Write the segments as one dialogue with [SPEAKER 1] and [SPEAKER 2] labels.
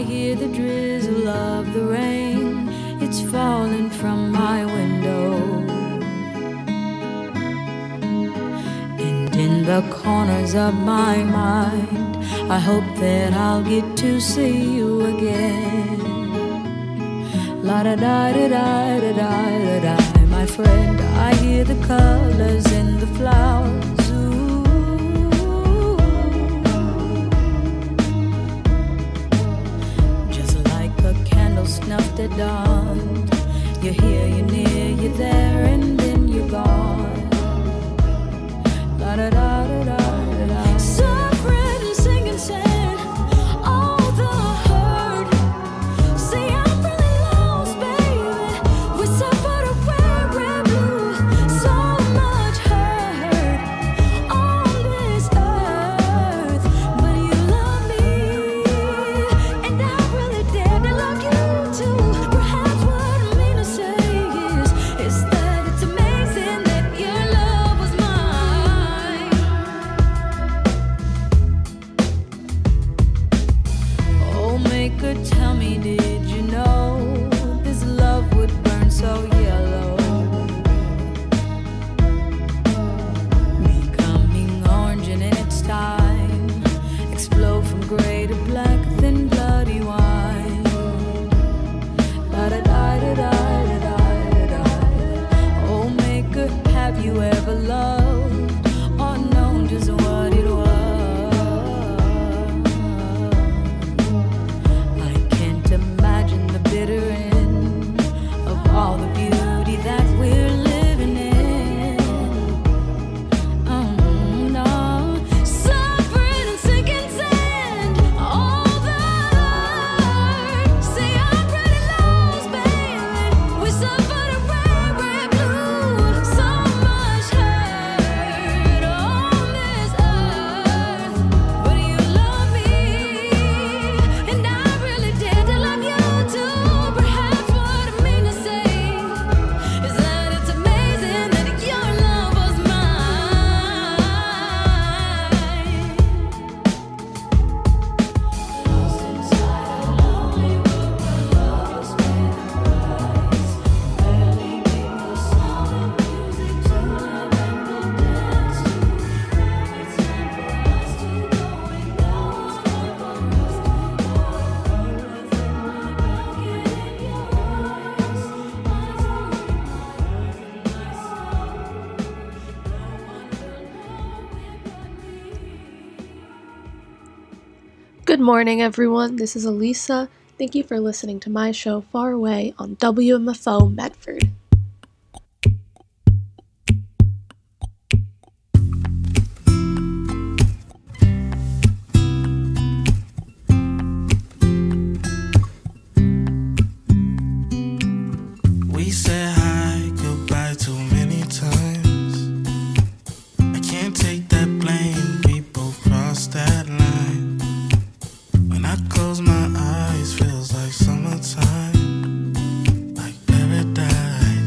[SPEAKER 1] hear the drizzle of the rain. It's falling from my window. And in the corners of my mind, I hope that I'll get to see you again. La-da-da-da-da-da-da-da, my friend, I hear the colors in the flowers. Ooh. Just like a candle snuffed at dawn. You're here, you're near, you're there, and then you're gone. La-da-da-da-da-da-da. Suffering and singing sad, all the hurt. See, I'm really lost, baby. We suffered a weary blue. So much hurt on this earth. But you love me, and I really did. I love you too. Perhaps what I mean to say is that it's amazing that your love was mine. Oh, maker, tell me, did you know this love would burn so yellow? Becoming orange and in its time, explode from gray to black, then bloody wine. La-da-da-da-da-da-da-da. Oh, maker, have you ever loved or known just what it was? I can't imagine the bitter end of all the beauty that we're living in. No. Suffering and sinking sand, all the hurt. See, I'm pretty lost, baby. We suffered a weary blue. So much hurt on this earth. But you love me, and I really did. I love you too. Perhaps what I mean to say is that it's amazing that your love was mine. Lost inside a lonely world where love was paid a price. Barely make the sound of music to live and go dance to. Now it's time for us to go, and now it's time for us to go. Within my blanket in your eyes, eyes are in my eyes and my soul. No one will know it but me.
[SPEAKER 2] Good morning, everyone. This is Elisa. Thank you for listening to my show Far Away on WMFO Medford.
[SPEAKER 3] We said hi, goodbye too many times. I can't take that blame, we both crossed that line. When I close my eyes, feels like summertime, like paradise.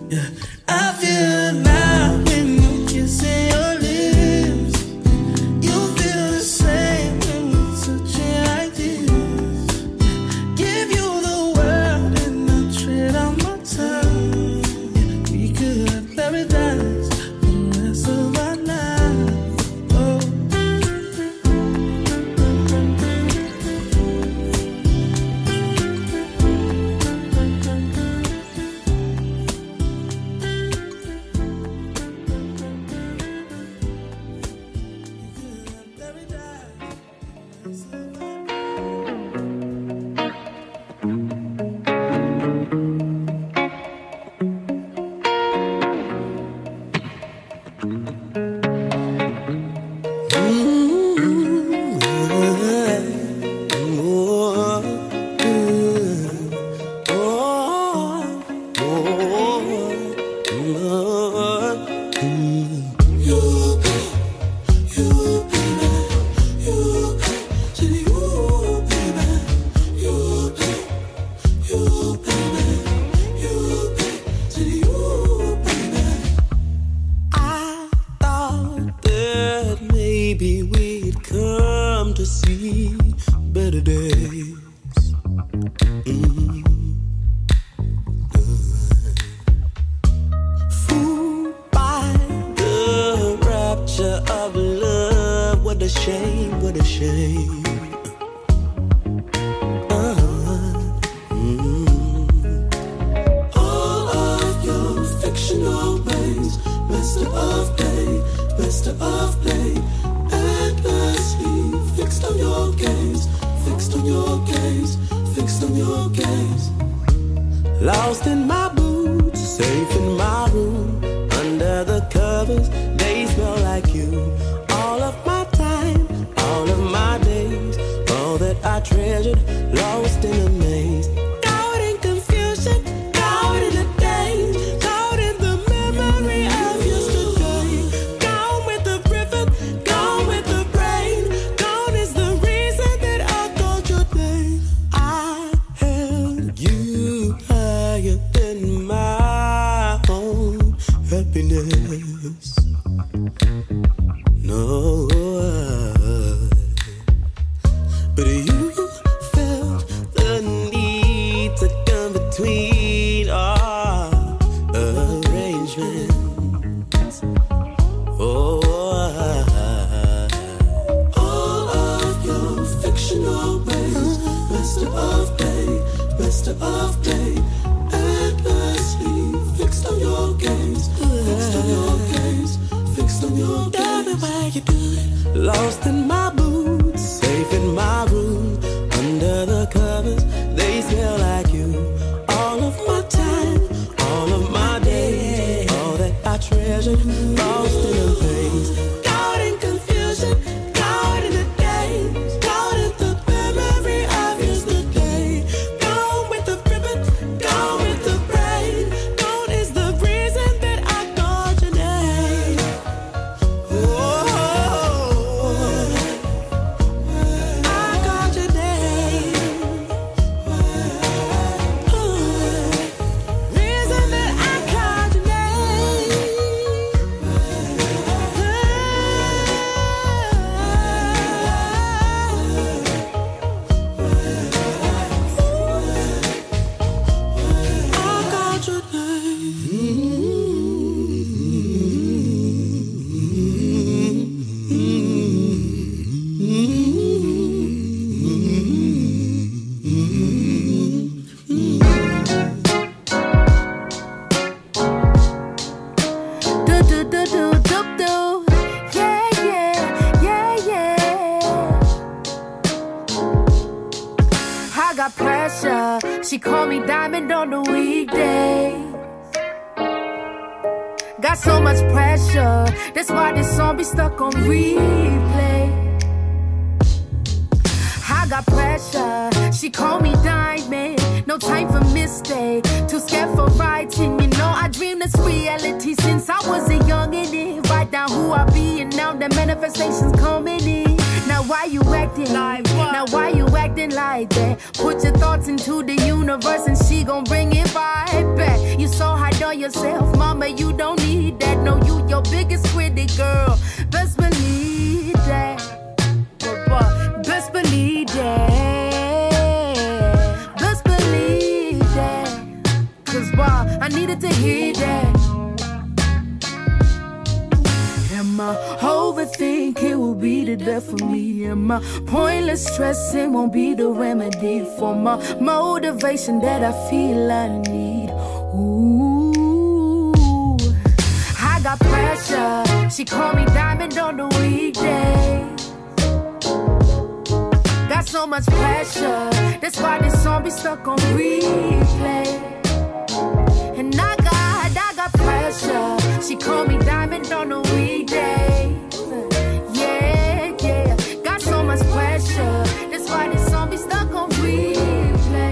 [SPEAKER 3] Yeah, I feel now when you kiss your lips. You feel the same when we touching like this. Give you the world and I'll tread on my tongue. Yeah, we could have paradise for the rest of our lives. Oh.
[SPEAKER 4] Lost in my boots, safe in my room. Under the covers, they smell like you. All of my time, all of my days, all that I treasured, lost in a maze. Caught in confusion, caught in the days, caught in the memory of yesterday. Gone with the river, gone with the rain. Gone is the reason that I called your name. I held you higher than my own happiness. No, but you felt the need to come between our arrangements. Oh, all of your fictional ways, master of day, endlessly fixed on your gaze, fixed on your gaze, fixed on your gaze. Tell me why you do it. Lost in my boots, safe in my room. Under the covers, they smell like you. All of my time, all of my days, all that I treasured, lost in a maze. Caught in confusion, caught in the days, caught in the memory of yesterday. Gone with the river, gone with the rain. Gone is the reason that I called your name. I called your name. Reason that I called your name. I called your
[SPEAKER 1] Do. Yeah. I got pressure. She called me diamond on the weekday. Got so much pressure. That's why this song be stuck on replay. I got pressure. She called me diamond. No time for mistake. Too scared for writing. You know I dream this reality since I was a youngin'. Write down who I be and now the manifestation's coming in. Now why you acting like what? Now why you acting like that? Put your thoughts into the universe and she gon' bring it right back. You so high on
[SPEAKER 5] yourself, mama, you don't need that. No, you your biggest critic, girl. Best believe that. Best believe that. Best believe that. Cause why? I needed to hear that. Am I overthinking will be the death of me? Am I pointless stressing won't be the remedy for my motivation that I feel I need? Ooh, I got pressure. She called me diamond on the weekday. Got so much pressure. That's why this song be stuck on replay. And I got pressure. She called me diamond on a weekday. Yeah, yeah. Got so much pressure. That's why this song be stuck on replay.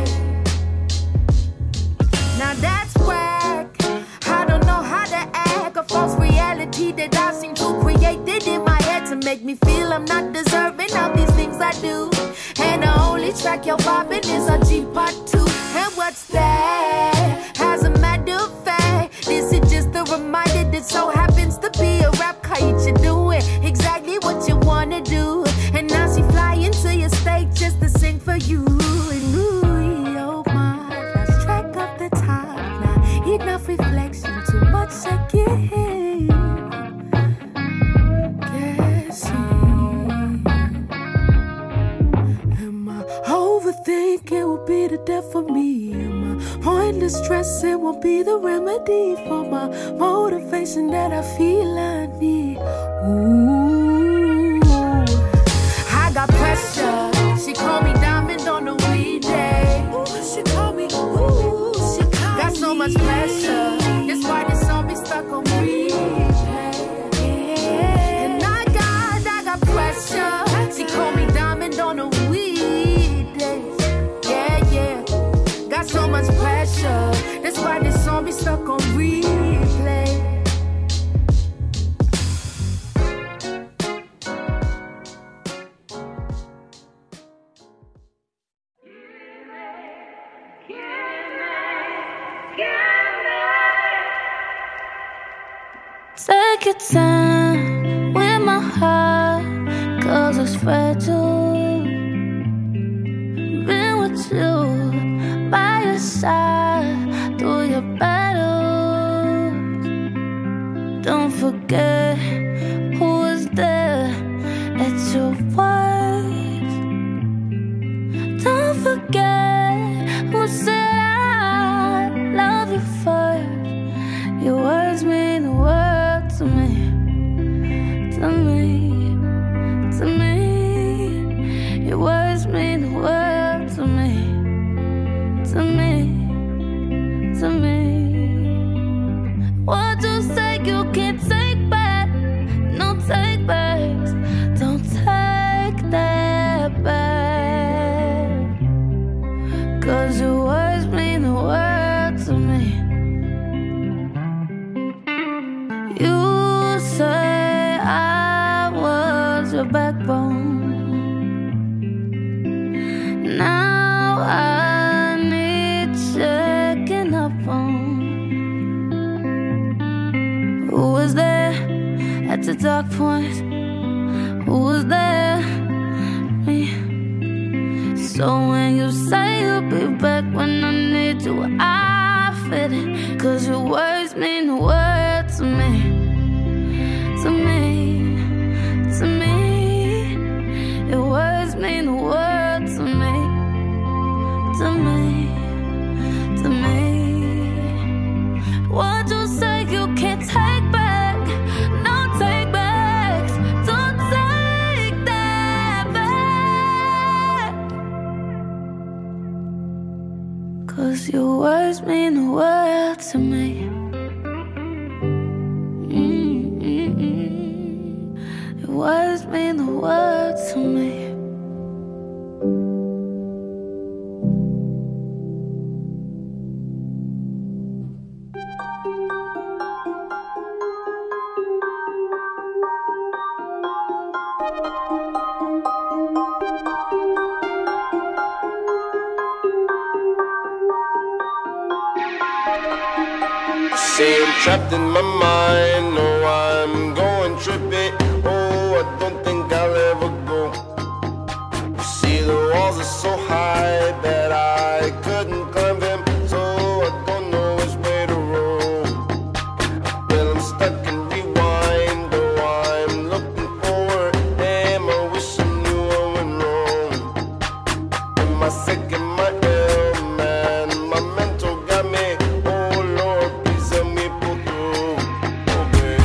[SPEAKER 5] Now that's whack. I don't know how to act. A false reality that I seem to create it in my head to make me feel I'm not deserving of these things I do. And the only track you're vibing is a G-Part 2. And what's that? As a matter of fact, this is just a reminder that so happens to be a rap kite. You're doing exactly what you wanna do. And now she flying to your state just to sing for you. And ooh, oh my, lost track of the time. Not enough reflection, too much again. Am I overthinking will be the death of me? Am I pointless stressing won't be the remedy for my motivation that I feel I need? Ooh, I got pressure. She called me diamond on the weekday. Ooh, she called me. Ooh, she called me. Got so much pressure. That's why this song be stuck on replay. And I got pressure. She called me diamond on the weekday. Yeah, yeah. Got so much pressure. That's why this song be stuck on replay.
[SPEAKER 1] Take your time with my heart, 'cause it's fragile. Been with you by your side through your battles. Don't forget who was there at your worst. Don't forget who said I love you first. Your words mean the world to me, to me, to me. Your words mean the world to me, to me, to me. What you say you can't take back, no take backs. Don't take that back, 'cause your words mean the world to me. You say I was your backbone. Now I need checking up on. Who was there at the dark point? Who was there? Me. So when you say you'll be back when I need you, I fit it. 'Cause your words mean the world to me, to me, to me. Your words mean the world to me, to me, to me. What you say you can't take back, no take backs. Don't take that back, 'cause your words mean the world to me. Your words mean the world to me.
[SPEAKER 6] See, I'm trapped in my mind. No, I'm going trippy. Oh, I don't think I'll ever go. See, the walls are so high that I couldn't climb them. So I don't know which way to roll. Well, I'm stuck in rewind. Oh, I'm looking forward. Damn, I wish I knew I went wrong. Am I sick? Am I ill, man? My mental got me. Oh, Lord, please help me pull through. Oh, baby.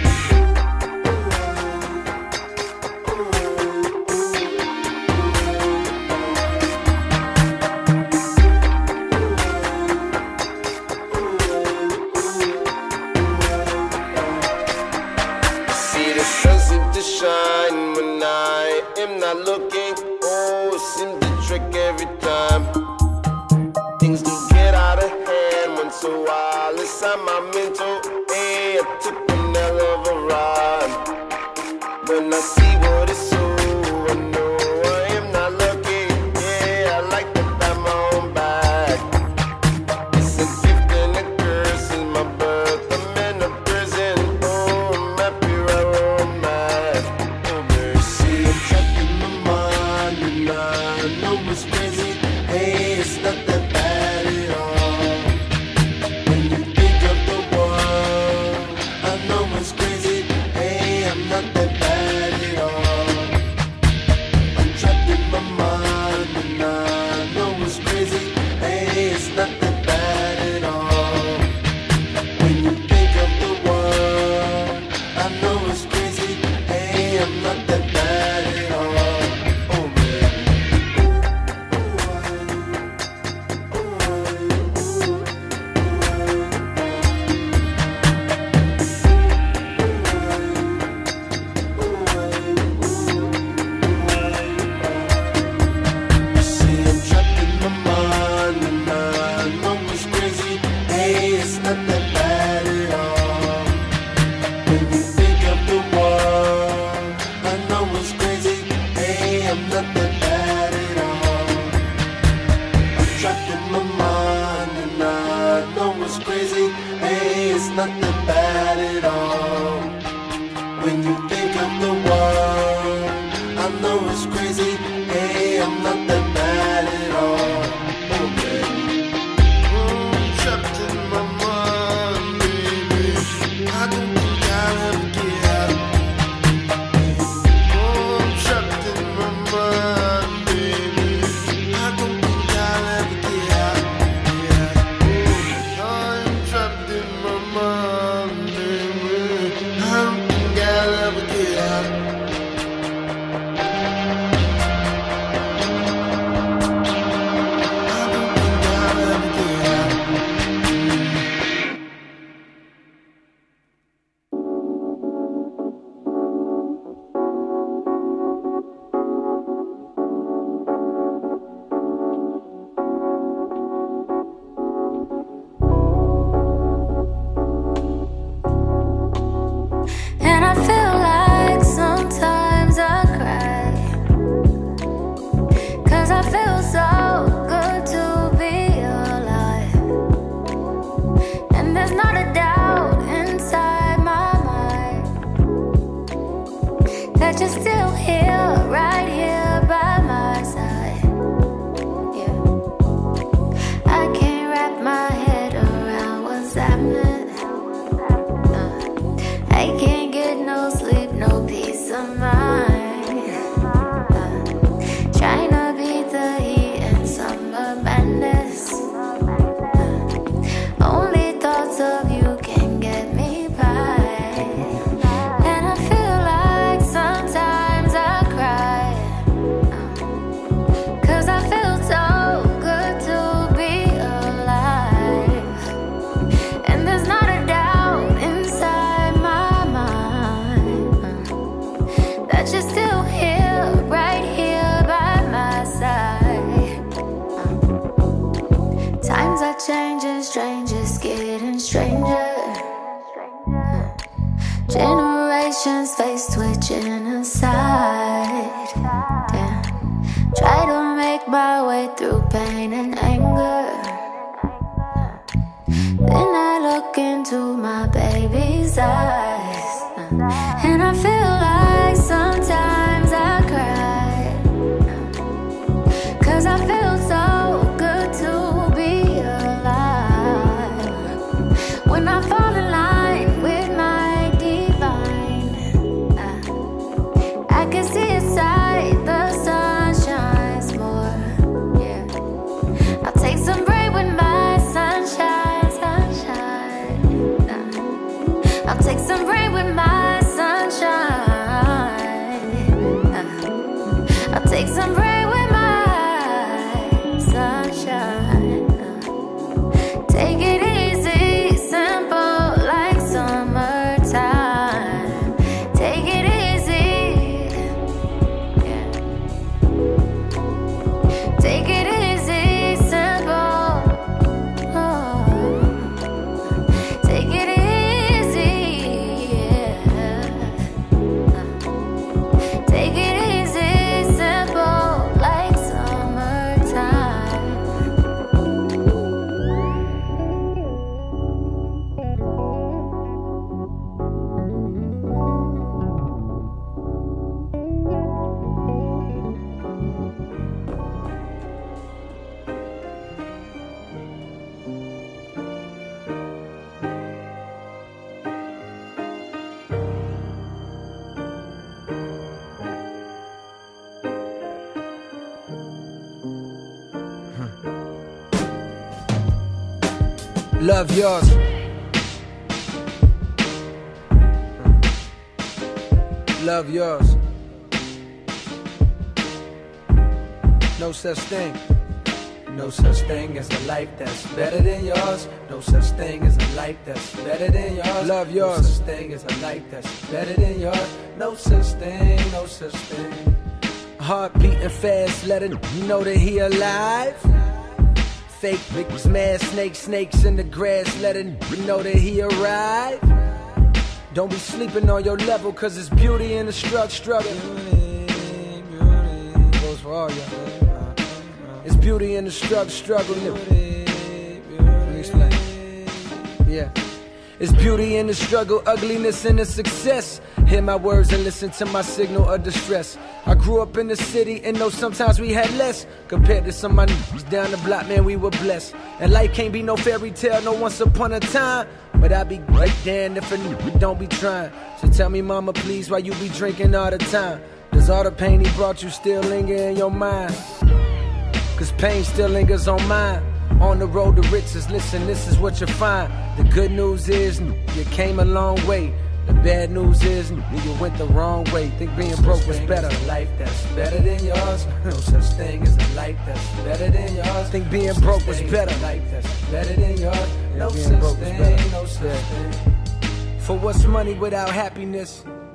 [SPEAKER 6] See, the sun seems to shine when I am not looking. Oh, it seems to trick every time. Things do get out of hand once a while. Inside my mental, hey, I took an hell of a ride. When I see what it's so, I know I am not lucky. Yeah, I like to pat my own back. It's a gift and a curse, it's my birth. I'm in a prison. Oh, I'm happy right where I'm at. Oh, baby, see, I'm trapped in my mind, and I know it's crazy. Hey, it's not that bad at all. When you think of the world, I know it's crazy. Hey, I'm not that bad at all. I'm trapped in my mind, and I know it's crazy. Hey, it's not that bad at all. When you think of the world, I know it's crazy. Hey, I'm not that bad at all. Oh, baby. See, I'm trapped in my mind, and I know it's crazy. Hey, it's not that bad at all. When you think of the world, I know it's crazy. Hey, I'm not that bad at all. I'm trapped in my mind, and I know it's crazy. Hey, it's not that bad at all. When you think of the world, I know it's crazy. Hey, I'm not that bad at all. Oh, baby. I'm trapped in my mind, baby. I don't think I'll ever get out. Oh, I'm trapped in my mind, baby. I don't think I'll ever get out. Oh, I'm trapped in my mind, baby. I don't think I'll ever get out.
[SPEAKER 1] And I feel like sometimes I cry, 'cause I feel so good to be alive. And there's not a doubt inside my mind that you're still here, right here by my side. Yeah, I can't wrap my head around what's happening. I can't get no sleep, no peace of mind. Trying to beat the heat and summer madness. Only thoughts of you can get me by. And I feel like sometimes I cry, 'cause I feel so good to be alive. And there's not a doubt inside my mind that you're still here, right here by my side. Times are changing, strangers getting stranger. Generations face twitching aside. Yeah. Try to make my way through pain and anger. Then I look look into my baby's eyes, and I feel like sometimes I cry, 'cause I feel so good to be alive. When I fall in line with my divine, I can see inside the sun shines more. Yeah, I'll take some rain with my sunshine, sunshine. I'll take some rain with my sunshine. I'll take some rain with my sunshine. Take it easy, simple like summertime. Take it easy, yeah. Take it easy, simple. Oh. Take it easy, yeah. Take it easy, simple like summertime.
[SPEAKER 7] Love yours. Love yours. No such thing. No such thing as a life that's better than yours. No such thing as a life that's better than yours. Love yours. No such thing as a life that's better than yours. No such thing, no such thing. Heart beating fast, letting you know that he alive. Fake niggas, mad snakes in the grass, letting you know that he arrived. Don't be sleeping on your level, 'cause it's beauty in the struggle. Goes for all y'all. It's beauty in the struggle. Let me explain. Yeah. It's beauty in the struggle, ugliness in the success. Hear my words and listen to my signal of distress. I grew up in the city and know sometimes we had less. Compared to some of my niggas down the block, man, we were blessed. And life can't be no fairy tale, no once upon a time. But I be right damned if a nigga don't be trying. So tell me, mama, please, why you be drinking all the time? Does all the pain he brought you still linger in your mind? 'Cause pain still lingers on mine. On the road to riches, listen, this is what you find. The good news is you came a long way. The bad news is you went the wrong way. Think being broke was better. A life that's better than yours. No such thing as a life that's better than yours. Think being broke was better. A life that's better than yours. No such thing, no such thing. For what's money without happiness?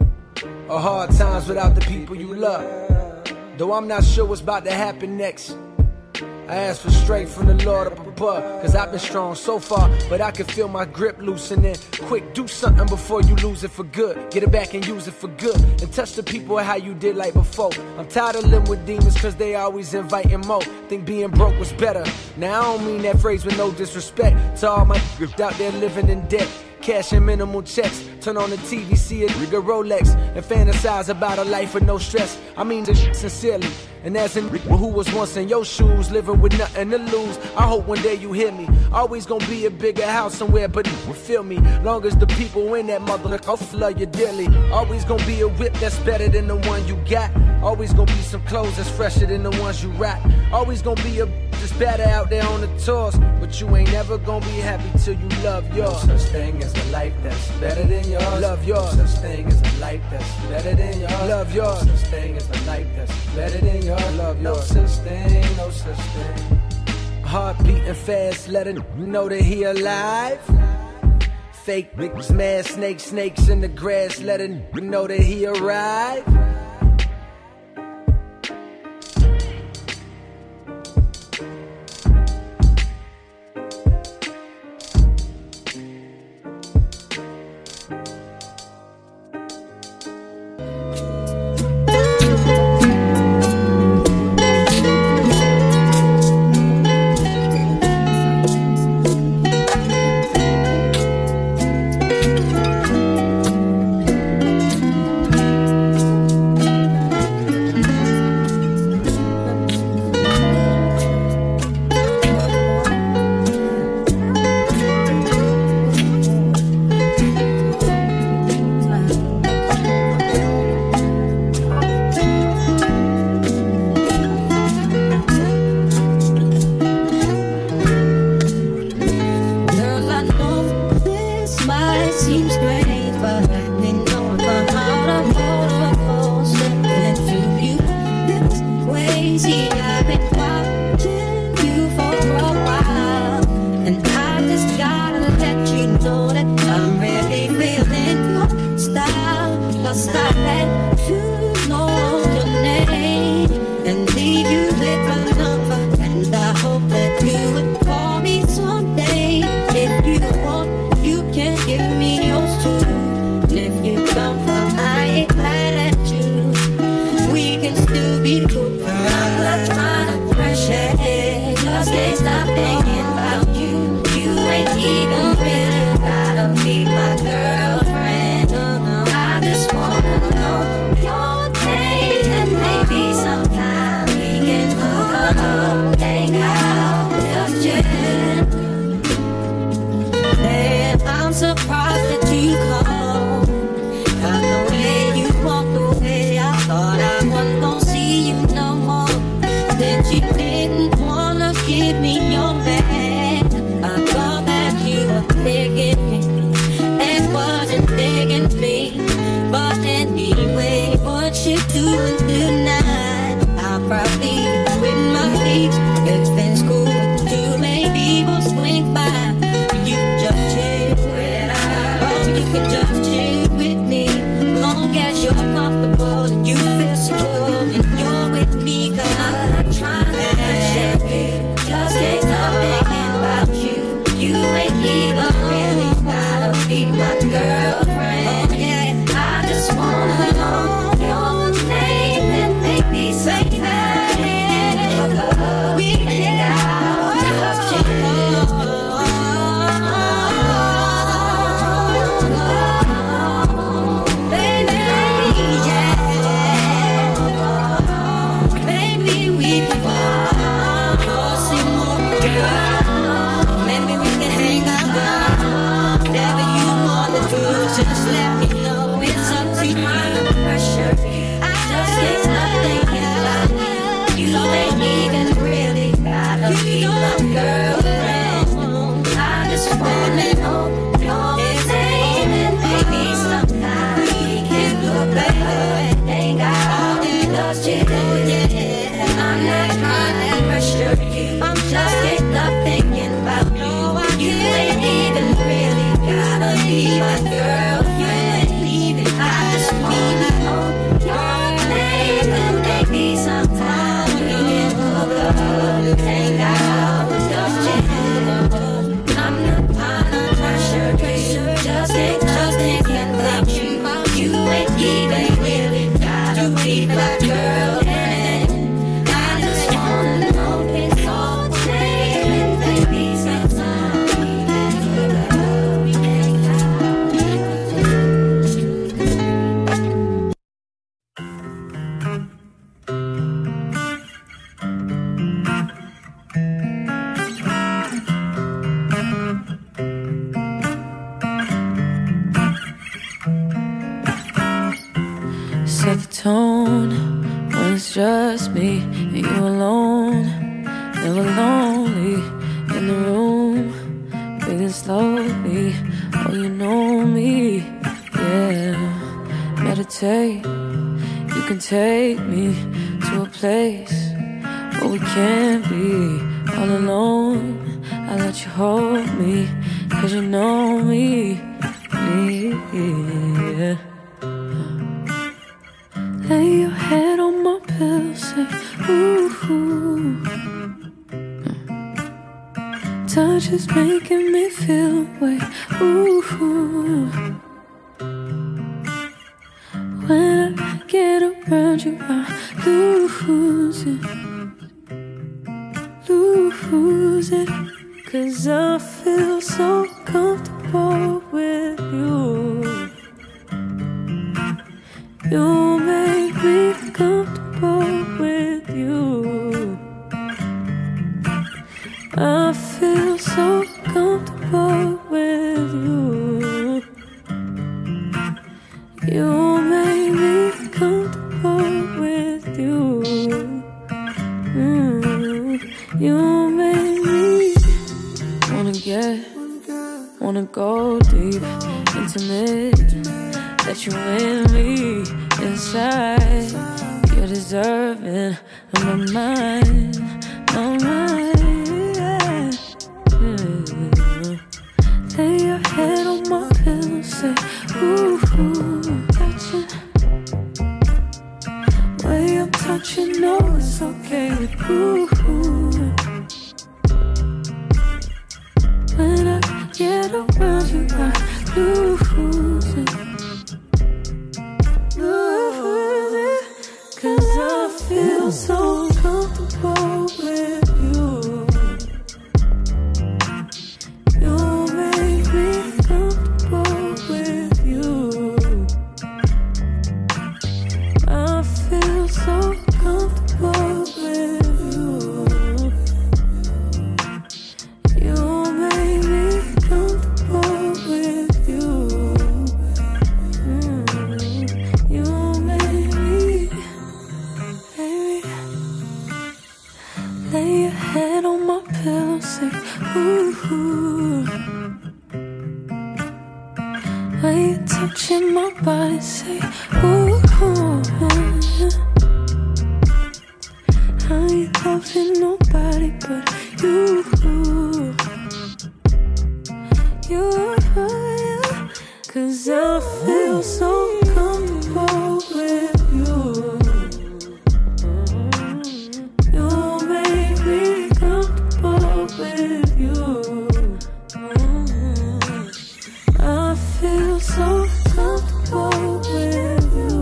[SPEAKER 7] Or hard times without the people you love? Though I'm not sure what's about to happen next, I ask for strength from the Lord up above. 'Cause I've been strong so far, but I can feel my grip loosening. Quick, do something before you lose it for good. Get it back and use it for good. And touch the people how you did like before. I'm tired of living with demons 'cause they always inviting more. Think being broke was better. Now I don't mean that phrase with no disrespect to all my niggas out there living in debt. Cashing minimal checks, turn on the TV, see a nigga Rolex, and fantasize about a life with no stress. I mean this shit sincerely, and as in who was once in your shoes, living with nothing to lose. I hope one day you hear me. Always gonna be a bigger house somewhere, but you feel me. Long as the people in that mother, I'll flood you dearly. Always gonna be a whip that's better than the one you got. Always gonna be some clothes that's fresher than the ones you rock. Always gonna be a that's better out there on the tours, but you ain't never gonna be happy till you love yours. No such thing as a life that's better than yours. Love yours. No such thing as a life that's better than yours. Love yours. No such thing as a life that's better than yours. Love yours. No such thing, no such thing. Heart beating fast, letting you know that he alive. Fake niggas, mad snakes in the grass, letting you know that he arrived.
[SPEAKER 8] doing tonight? I'll probably be with my feet. Everything's cool. Too many people swing by. You can just chill when I'm home. You can just chill with me. Long as you're comfortable and you feel secure and you're with me. 'Cause I'm not trying to share it. Just can't stop thinking about you. You ain't even really gotta be my girlfriend. Yeah, I just wanna know your name and make me say that. We hang out, just chill. Baby, yeah. Maybe we can go see more girl. Maybe we can hang out. Whatever you wanna do, just let me know. It's up to you. Pressure. I just can't stop thinking about you. You ain't even really gotta be my girlfriend. I just wanna know your name and maybe sometime we can look better and hang out and just chill. Yeah, I'm not trying to pressure you. I'm just can't stop thinking about you. You ain't even really gotta be my girlfriend. I just wanna know your name and maybe sometime we can hook up and hang out and just chill. I'm not trying to pressure you. Just thinking about you. You ain't even really gotta be my girlfriend. I just wanna know it's all name and maybe sometime we can hook up and hang
[SPEAKER 5] Set the tone when it's just me and you alone. Never lonely in the room, breathing slowly. Oh, you know me, yeah. Meditate, you can take me to a place where we can't be all alone. I let you hold me, 'cause you know me, yeah. Lay your head on my pillow, say, ooh. Touch is making me feel away, ooh. When I get around you, I lose it. 'Cause I feel so comfortable with you. You make me comfortable with you. I feel so comfortable with you. You make me comfortable with you. You make me wanna go deep, intimate. Let you in me inside. You're deserving of my mind, yeah. Lay your head on my pillow, say, ooh, touching. Way I'm touching, no, it's okay with ooh. When I get around you, I lose it. 'Cause I feel so comfortable with you. You make me comfortable with you. I feel so comfortable with you. You make me comfortable with you. You make me, baby. Lay your head on my pillow, say, ooh. When you're touching my body, say, ooh. loving nobody but you. You, 'cause I feel so comfortable with you. You make me comfortable with you. I feel so comfortable with you.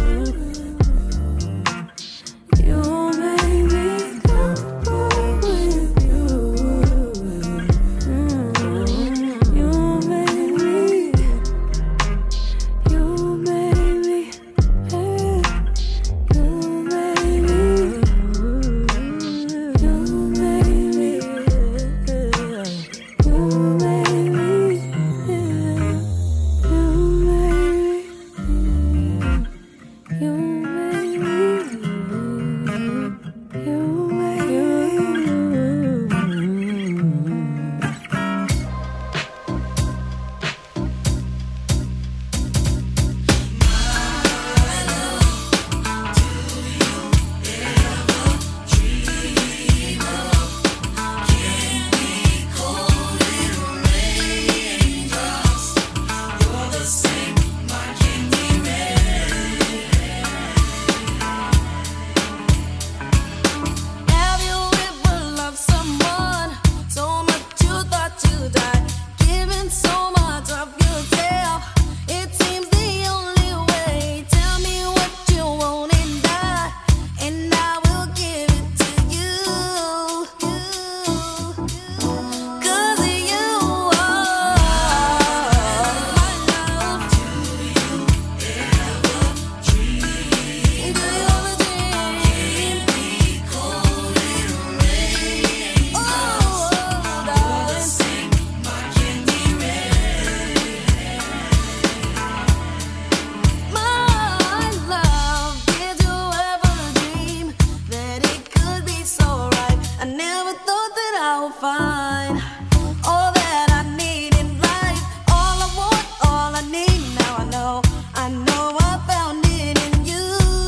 [SPEAKER 5] You make me comfortable with you. You make me, you make me, hey. You make me, you make me, you make me,
[SPEAKER 1] Have you ever loved someone so much you thought you'd die, giving so much of yourself? It seems the only way. Tell me what you want and I will give it to you. 'Cause you are my love. Do you ever dream? My love, did you ever dream that it could be so right? I never thought that I would find all that I need in life. All I want, all I need. Now I know I found it in you.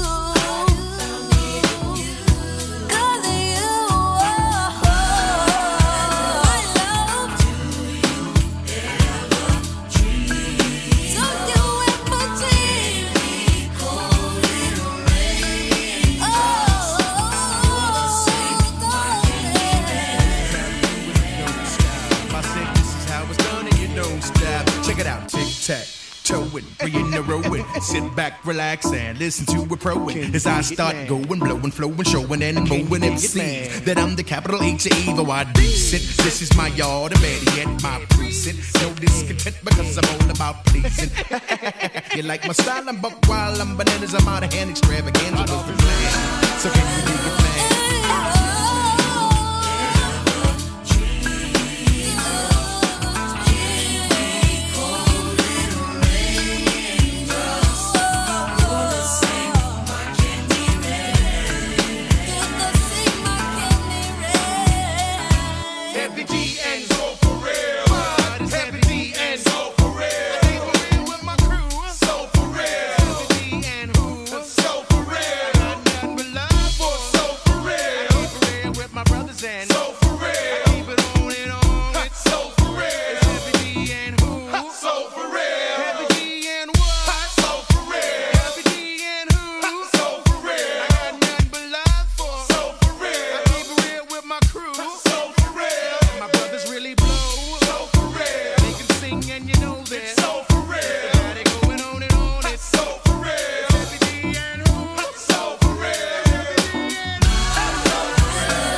[SPEAKER 1] 'Cause you are my love. Do you ever dream? So you ever dream? Cold in rain. Oh,
[SPEAKER 9] If I say this is how it's done and you don't stop, check it out, tic tac. Toe it, 3 in a row it. Sit back, relax, and listen to a pro as I start going, blowing, flowing, showing, and moving MCs that I'm the capital H E O I decent. This is my yard, and better yet, my precinct. No discontent because I'm all about pleasing. You like my style? I'm buck wild, I'm bananas, I'm out of hand, extravaganza was the plan. So can you dig it, man? Heavy D and so for real. Heavy D and so for real. Stay for real with my crew. So for real. Heavy D and who? So for real. Got nothing but love for so for real. Keep it real with my brothers and so for real. Keep it on and on. It's so for real. Heavy D and who? So for real. Heavy D and what? So for real. Heavy D and who? So for real. I got nothing but love for so for real. Keep it real with my crew. So for real. My brothers really blow. So for real. They can sing and you know that. It's so for real. Got it going on and on. It's so for real. Heavy D and who? So for real. Heavy D and who? So for real.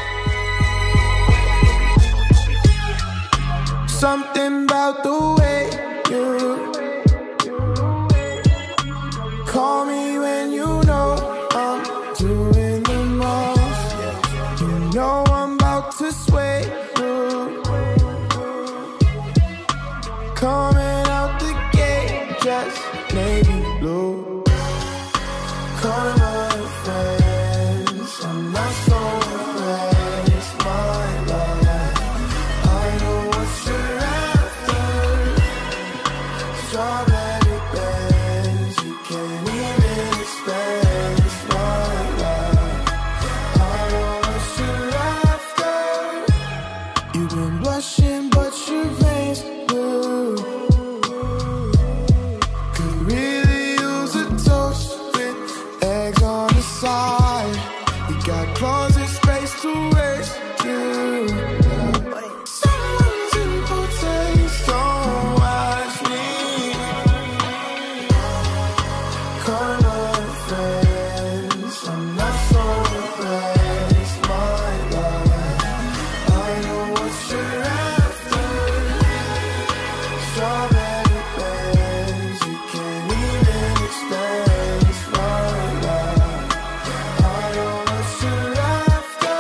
[SPEAKER 3] Something about the way Coming out the gate, just navy blue. Calling my friends, I'm not so bad, it's my love. I know what you're after. Strawberry bands, you can't even explain, it's my love. I know what you're after. You've been blushing, but your veins blue. Could really use a toast with eggs on the side. You got closet space to waste you. Someone's important, don't watch me. Call my friends, I'm not so bad, it's my love. I know what you're after. Strawberry bands, you can't even explain, it's my love. I know what you're after.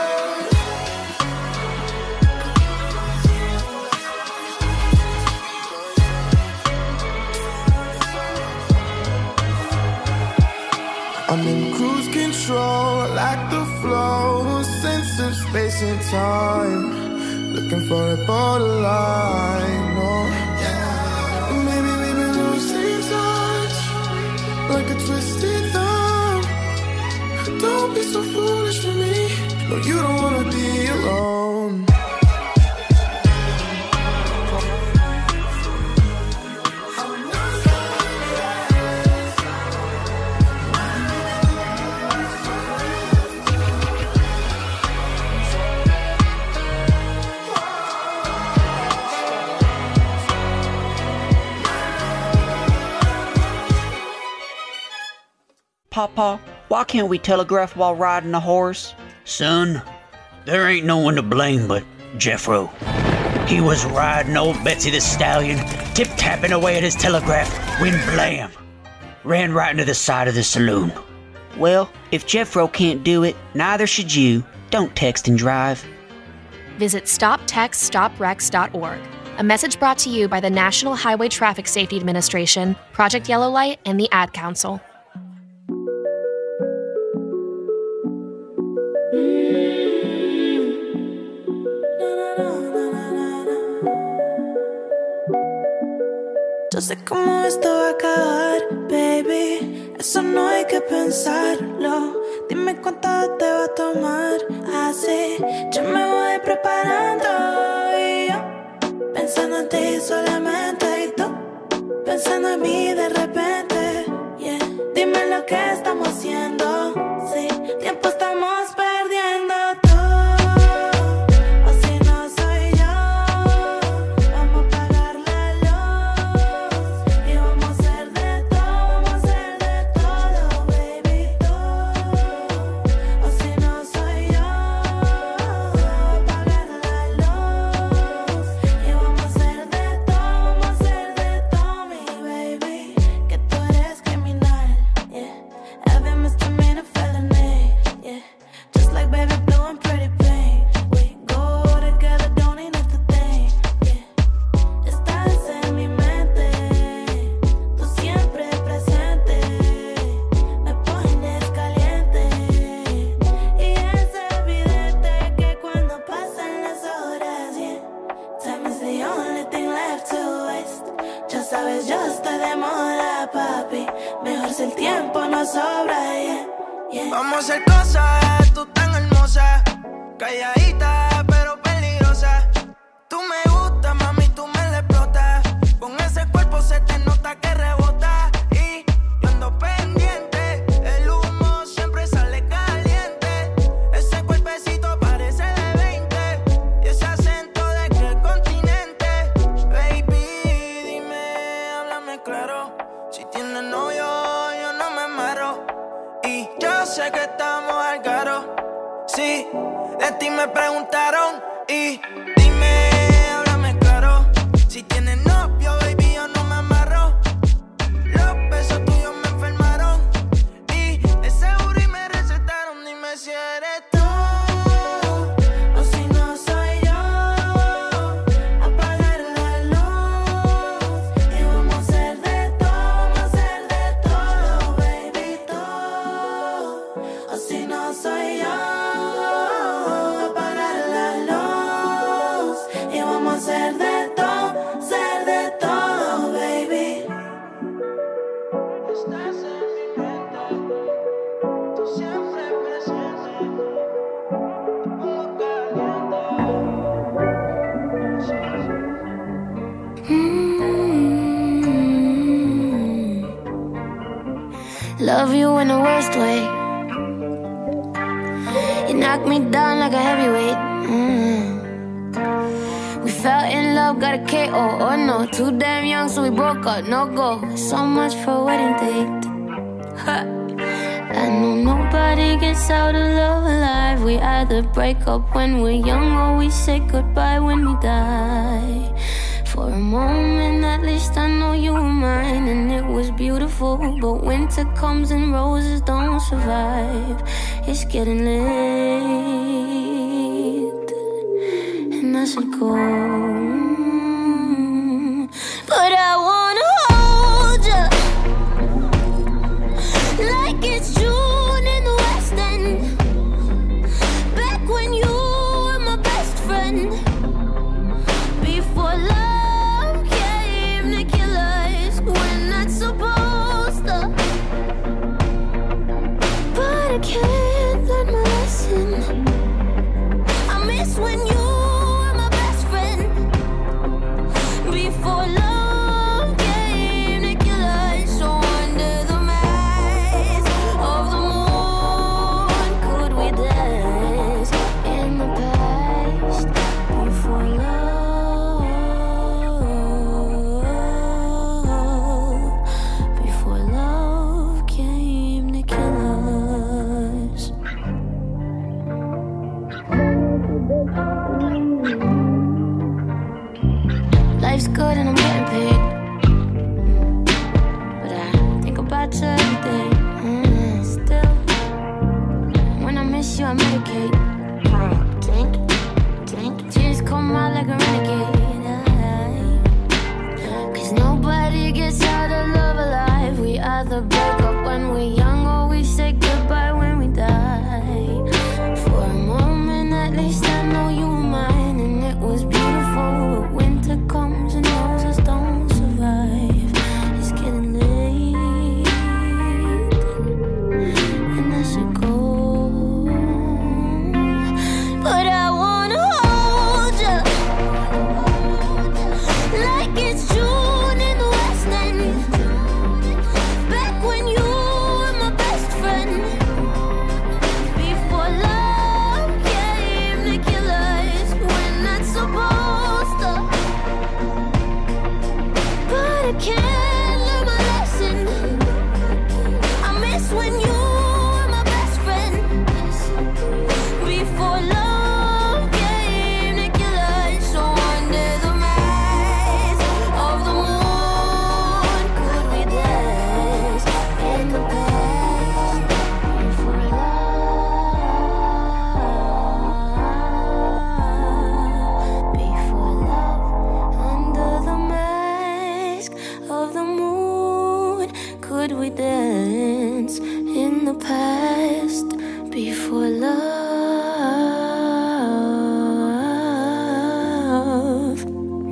[SPEAKER 3] I'm in cruise control, I like the flow, sense of space and time. Looking for a borderline, no. Maybe we've been losing touch, like a twisted thumb. Don't be so foolish to me, no, you don't wanna be alone.
[SPEAKER 10] Papa, why can't we telegraph while riding a horse?
[SPEAKER 11] Son, there ain't no one to blame but Jeffro. He was riding old Betsy the Stallion, tip-tapping away at his telegraph, when blam! Ran right into the side of the saloon.
[SPEAKER 10] Well, if Jeffro can't do it, neither should you. Don't text and drive.
[SPEAKER 12] Visit StopTextStopWrecks.org. A message brought to you by the National Highway Traffic Safety Administration, Project Yellow Light, and the Ad Council.
[SPEAKER 13] Yo sé cómo esto va a acabar, baby. Eso no hay que pensarlo. Dime cuánto te va a tomar. Así yo me voy preparando. Y yo pensando en ti solamente. Y tú pensando en mí de repente. Yeah. Dime lo que estamos haciendo. Sí, tiempo estamos perdiendo.
[SPEAKER 3] Vamos a hacer cosas, tú tan hermosa, calladita pero peligrosa. Tú me gustas, mami, tú me la explotas. Con ese cuerpo se te nota que rebota. Y yo ando pendiente, el humo siempre sale caliente. Ese cuerpecito parece de 20 y ese acento de qué continente. Baby, dime, háblame claro. Si tienes novio, yo no me amarro. Y yo sé que estamos al caro. Sí, de ti me preguntaron. Y dime, háblame claro. Si tienes novio, baby, yo no me amarro. Los besos tuyos me enfermaron. Y de seguro y me recetaron. Dime si eres tú o si no soy yo. Apagar la luz
[SPEAKER 13] no soy yo. Apagar la luz y vamos a ser de todo, baby. Estás en mi mente, tú siempre presente. Te pongo caliente.
[SPEAKER 14] Love you in the worst way. You knock me down like a heavyweight. We fell in love, got a KO. Oh no, too damn young, so we broke up. No go. So much for wedding date. Ha. I know nobody gets out of love alive. We either break up when we're young or we say goodbye when we die. For a moment, at least I know you were mine, and it was beautiful. But winter comes and roses don't survive. It's getting late, and I should go. But I wanna hold you like it's June in the West End. Back when you were my best friend. Before love came to kill us, we're not supposed to. But I can't learn my lesson. I miss when you were my best friend. Before love came to kill us, so under the mask of the moon, could we dance in the past? Before love, before love came to kill us. Life's good and I'm getting paid, but I think about you every day. Still, when I miss you, I medicate. Drink, tears come out like a renegade. Cause nobody gets out of love alive. We either break up when we're young or we say goodbye when we die. For a moment, at least I know you were mine, and it was beautiful. But winter comes and roses don't survive. It's getting late, and I should go. But I wanna hold you like it's June in the West End. Back when you were my best friend. Before love came to kill us, we're not supposed to. But I can't learn my lesson. I miss when you were my best friend. Before love came to kill us, so under the mask of the moon, could we dance in the past? Before love, under the mask of the moon, could we dance in the past? Before love,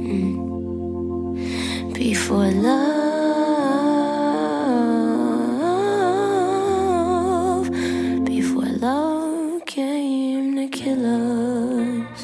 [SPEAKER 14] before love, before love came to kill us.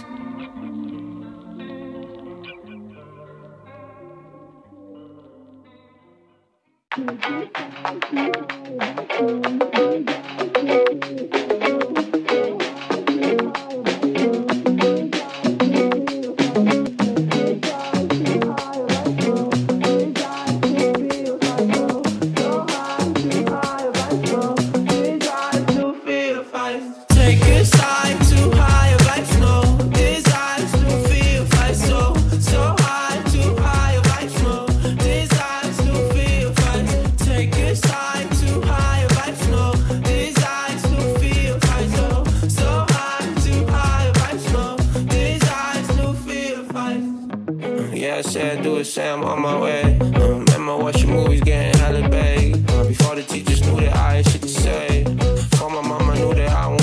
[SPEAKER 3] Take a side too high of life flow. Desires to feel fly so high, too high of life flow. Desires to feel fly. Take a side too high of life flow. Desires to feel fly so high, too high of life flow. Desires to feel fly. Yeah, I said do it, say I'm on my way. Remember watching movies, getting hella big. Before the teachers knew that I had shit to say. Before my mama knew that I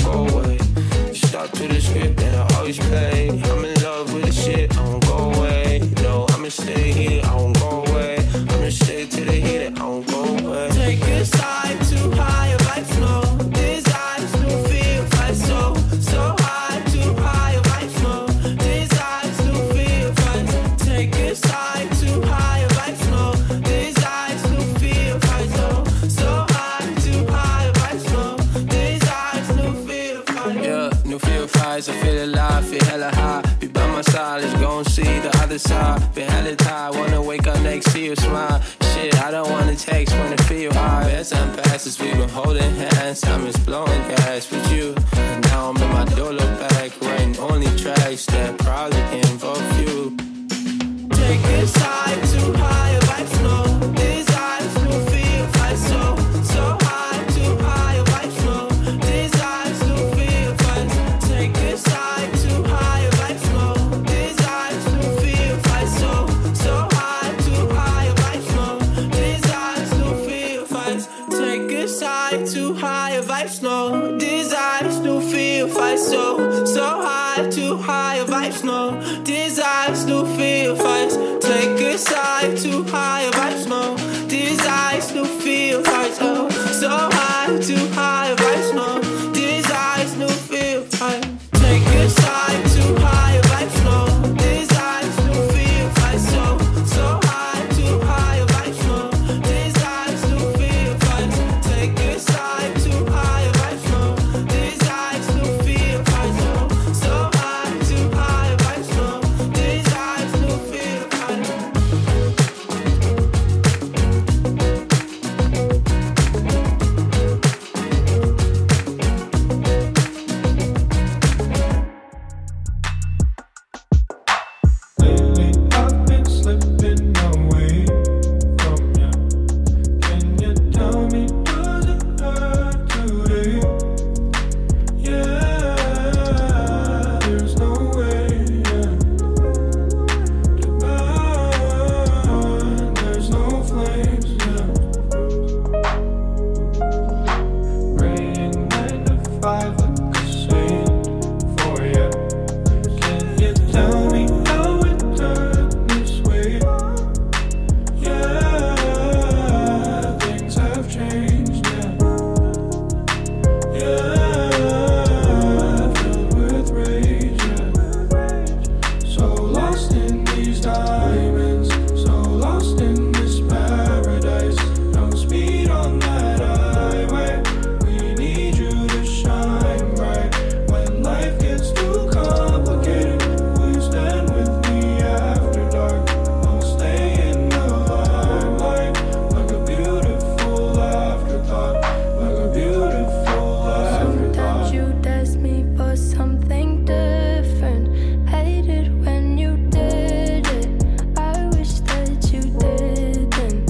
[SPEAKER 15] to the script that I always play. I'm in love with the shit, I won't go away. No, I'ma stay here, I won't go away. I'ma stay to the heat, I won't go away.
[SPEAKER 3] Take a side too high, vibes no desires to feel fly so high, too high, vibes no desires to feel fly. Take a side too high, vibes no desires to feel fly so high, too high, vibes no desires to feel fly.
[SPEAKER 15] Yeah, new feel fires, I feel alive, feel hella high. Be by my side, let's go and see the other side. Been hella tired, wanna wake up next to you, smile. Shit, I don't wanna text when it feel high. As time passes, we been holding hands. Time is blowing gas with you. And now I'm in my Dolo bag, writing only tracks that probably can involve you.
[SPEAKER 3] Take a side too high, vibes no desires to feel fly so high, too high, vibes no desires to feel fly. Take a side too high, vibes no desires to feel fly so high, too high, vibes no desires to feel fly. Take a side too high, vibes no desires to feel fly so high, too high, vibes no desires to feel fly. Take a side too high, vibes no desires to feel fly so high, too high, vibes no desires to feel fly. Take a side too high, vibes no desires to feel fly so high, too high, vibes no desires to feel fly. Take a side too high, vibes no desires to feel fly so high, too high, vibes no desires to feel fly.
[SPEAKER 4] Lately I've been slipping away from you. Can you tell me, does it hurt today? Yeah, there's no way to burn. There's no flames. Praying 9 to 5 like a saint for you. Can you tell me how it turned this way? Yeah, things have changed. Yeah, filled with rage. So lost in these diamonds, so lost in this paradise. No speed on that highway. We need you to shine bright. When life gets too complicated, will you stand with me after dark? I'll stay in the limelight like a beautiful afterthought, like a beautiful
[SPEAKER 14] Sometimes
[SPEAKER 4] afterthought.
[SPEAKER 14] you test me for something different. Hate it when you did it. I wish that you didn't.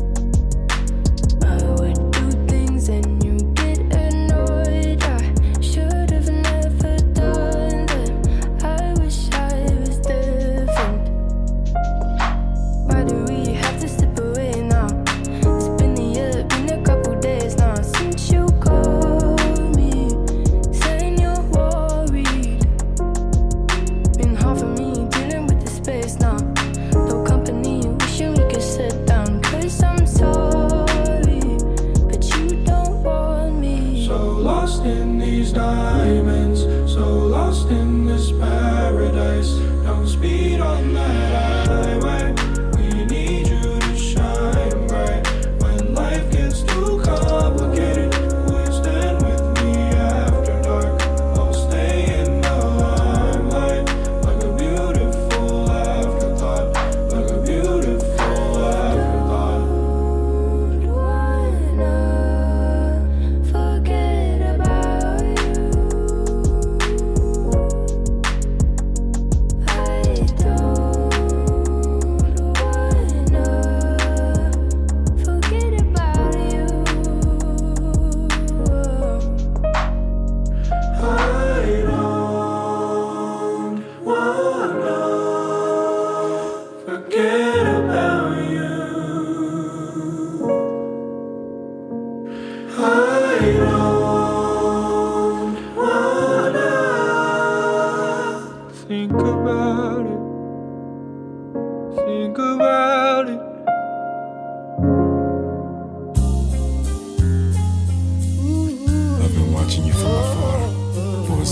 [SPEAKER 14] I would do things and you get annoyed. I should have never done them. I wish I was different. Why do we have to slip away now? It's been a year, been a couple days now since you called me, saying you're worried. Been hard for me dealing with the space now. No company, wishing we could sit down. 'Cause I'm sorry, but you don't want me.
[SPEAKER 4] So lost in these diamonds, so lost in this paradise. No speed on that highway. We need you to shine bright. When life gets too complicated, will you stand with me after dark? I'll stay in the limelight like a beautiful afterthought, like a beautiful afterthought.
[SPEAKER 14] Wanna forget about you. I don't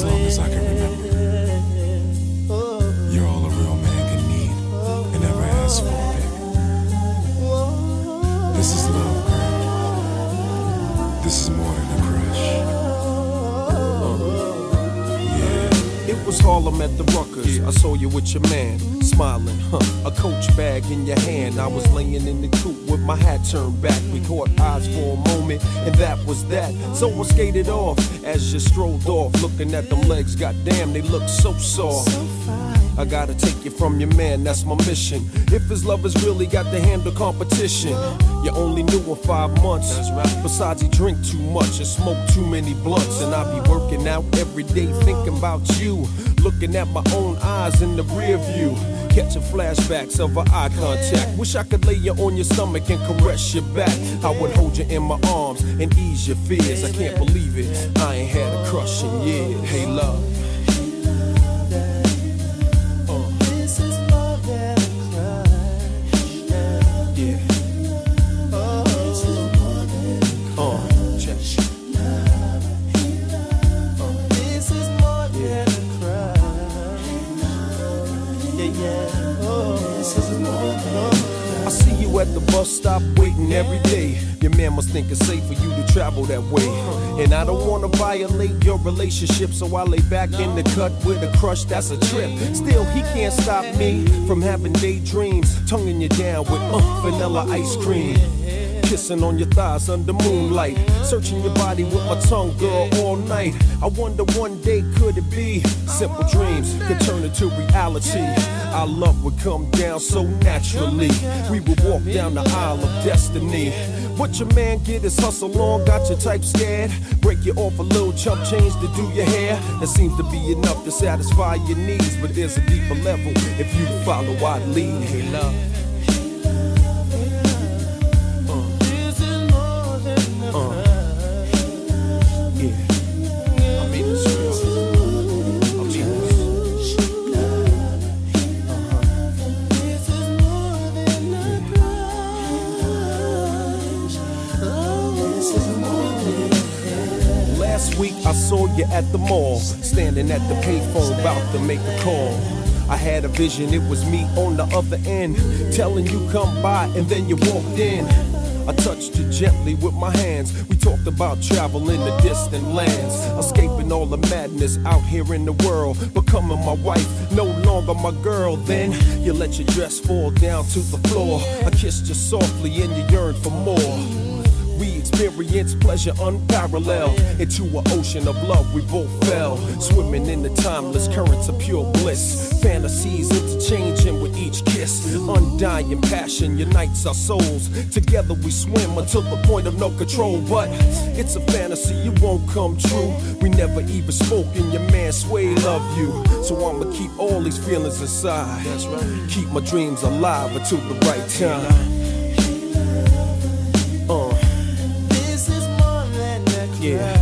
[SPEAKER 16] as long as I can remember. You're all a real man can need and ever ask for, baby. This is love, girl. This is more than a crush.
[SPEAKER 17] It was Harlem at the Ruckers. I saw you with your man, smiling, a Coach bag in your hand. I was laying in the coupe with my hat turned back. We caught eyes for a moment, and that was that. So I skated off as you strolled off, looking at them legs. Goddamn, they look so soft. I gotta take you from your man, that's my mission. If his love has really got to handle competition. You only knew him 5 months. Besides, he drink too much and smoke too many blunts. And I be working out every day thinking about you. Looking at my own eyes in the rear view. Catching flashbacks of our eye contact. Wish I could lay you on your stomach and caress your back. I would hold you in my arms and ease your fears. I can't believe it, I ain't had a crush in years. Hey love, I see you at the bus stop waiting every day. Your man must think it's safe for you to travel that way. And I don't wanna violate your relationship, so I lay back in the cut with a crush, that's a trip. Still, he can't stop me from having daydreams, tonguing you down with vanilla ice cream. Kissing on your thighs under moonlight, searching your body with my tongue, girl, all night. I wonder one day could it be simple dreams could turn into reality. Our love would come down so naturally. We would walk down the aisle of destiny. What your man get is hustle on, got your type scared. Break you off a little chump change to do your hair. That seems to be enough to satisfy your needs, but there's a deeper level if you follow I'd lead. Hey love, I saw you at the mall, standing at the payphone, about to make a call. I had a vision, it was me on the other end, telling you come by, and then you walked in. I touched you gently with my hands. We talked about traveling to distant lands, escaping all the madness out here in the world, becoming my wife, no longer my girl. Then you let your dress fall down to the floor. I kissed you softly and you yearned for more. We experienced pleasure unparalleled. Into an ocean of love we both fell, swimming in the timeless currents of pure bliss. Fantasies interchanging with each kiss. Undying passion unites our souls. Together we swim until the point of no control. But it's a fantasy, it won't come true. We never even spoke and your man Sway love you. So I'ma keep all these feelings inside. That's right. Keep my dreams alive until the right time. Yeah.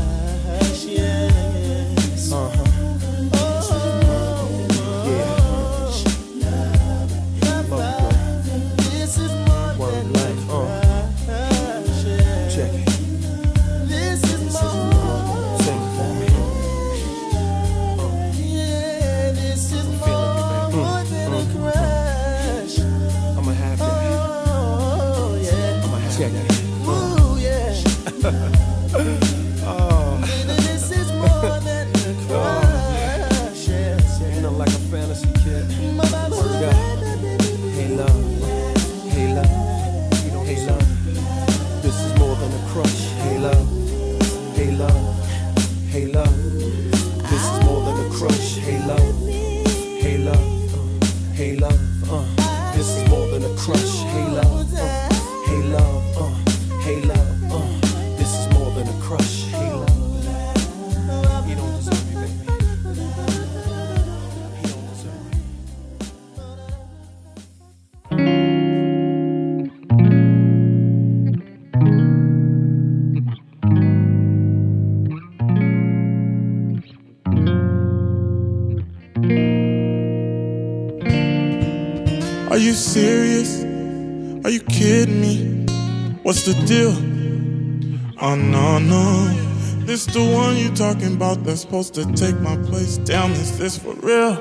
[SPEAKER 18] Are you serious? Are you kidding me? What's the deal? Oh no, no, This the one you talking about that's supposed to take my place. Damn, is this for real?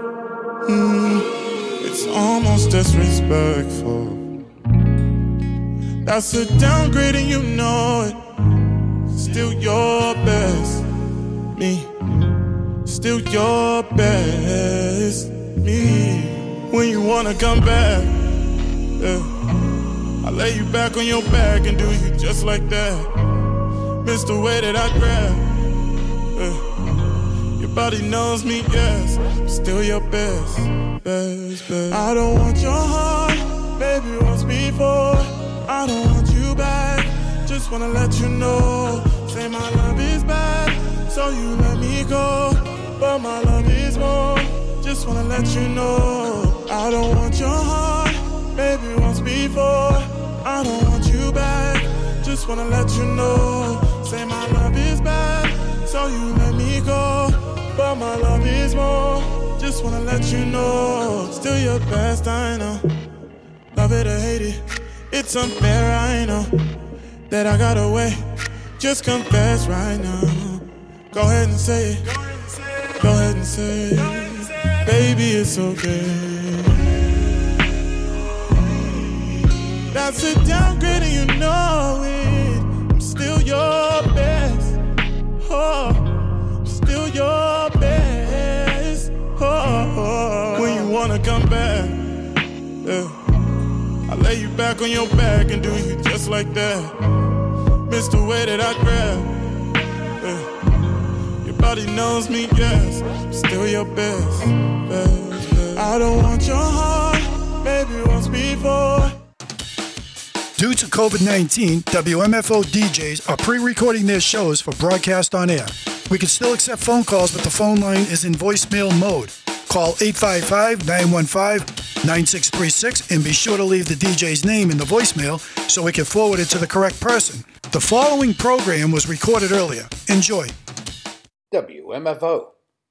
[SPEAKER 18] It's almost disrespectful. That's a downgrade and you know it. Still your best, me. Still your best, me. When you wanna come back, yeah. I lay you back on your back and do you just like that. Miss the way that I grab, yeah. Your body knows me, yes. I'm still your best, best, best. I don't want your heart, baby, once before. I don't want you back, just wanna let you know. Say my love is bad, so you let me go. But my love is more, just wanna let you know. I don't want your heart, baby, once before. I don't want you back, just wanna let you know. Say my love is bad, so you let me go. But my love is more, just wanna let you know. Still your best, I know. Love it or hate it, it's unfair, I know. That I got away, just confess right now. Go ahead and say it, go ahead and say it. Baby, it's okay. That's a downgrade and you know it. I'm still your best. Oh, I'm still your best. Oh, when you wanna come back, yeah. I lay you back on your back and do you just like that. Miss the way that I grab, yeah. Your body knows me, yes. I'm still your best, best, best. I don't want your heart, baby, once before.
[SPEAKER 19] Due to COVID-19, WMFO DJs are pre-recording their shows for broadcast on air. We can still accept phone calls, but the phone line is in voicemail mode. Call 855-915-9636 and be sure to leave the DJ's name in the voicemail so we can forward it to the correct person. The following program was recorded earlier. Enjoy.
[SPEAKER 20] WMFO.